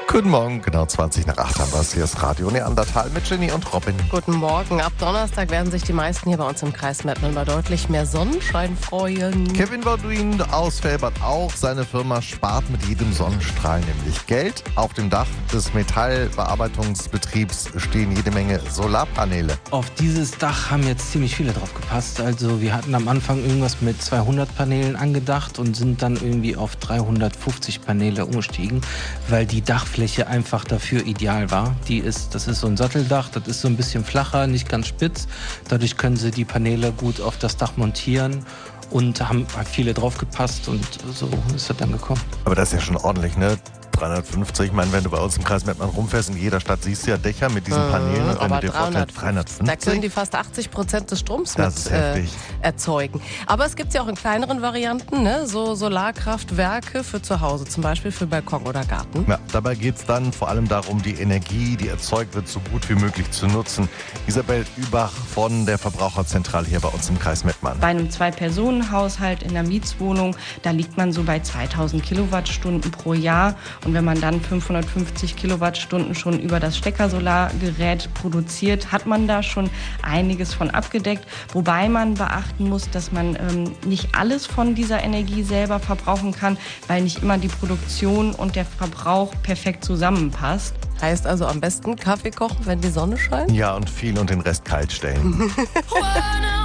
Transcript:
Guten Morgen, genau 20 nach 8 haben wir es. Hier ist Radio Neandertal mit Jenny und Robin. Guten Morgen. Ab Donnerstag werden sich die meisten hier bei uns im Kreis Mettmann bei deutlich mehr Sonnenschein freuen. Kevin Bauduin aus Velbert auch. Seine Firma spart mit jedem Sonnenstrahl nämlich Geld. Auf dem Dach des Metallbearbeitungsbetriebs stehen jede Menge Solarpaneele. Auf dieses Dach haben jetzt ziemlich viele drauf gepasst. Also wir hatten am Anfang irgendwas mit 200 Paneelen angedacht und sind dann irgendwie auf 350 Paneele umgestiegen, weil die Dachfläche einfach dafür ideal war. Das ist so ein Satteldach, das ist so ein bisschen flacher, nicht ganz spitz. Dadurch können sie die Paneele gut auf das Dach montieren und haben viele drauf gepasst und so ist das dann gekommen. Aber das ist ja schon ordentlich, ne? 350, ich meine, wenn du bei uns im Kreis Mettmann rumfährst, in jeder Stadt siehst du ja Dächer mit diesen Paneelen. Und wenn aber du dir vorstellst, 350? Da können die fast 80% des Stroms Das mit erzeugen. Aber es gibt ja auch in kleineren Varianten, ne? So Solarkraftwerke für zu Hause, zum Beispiel für Balkon oder Garten. Ja, dabei geht es dann vor allem darum, die Energie, die erzeugt wird, so gut wie möglich zu nutzen. Isabel Übach von der Verbraucherzentrale hier bei uns im Kreis Mettmann. Bei einem Zwei-Personen-Haushalt in einer Mietswohnung, da liegt man so bei 2000 Kilowattstunden pro Jahr. Und wenn man dann 550 Kilowattstunden schon über das Steckersolargerät produziert, hat man da schon einiges von abgedeckt. Wobei man beachten muss, dass man nicht alles von dieser Energie selber verbrauchen kann, weil nicht immer die Produktion und der Verbrauch perfekt zusammenpasst. Heißt also am besten Kaffee kochen, wenn die Sonne scheint? Ja, und viel und den Rest kalt stellen.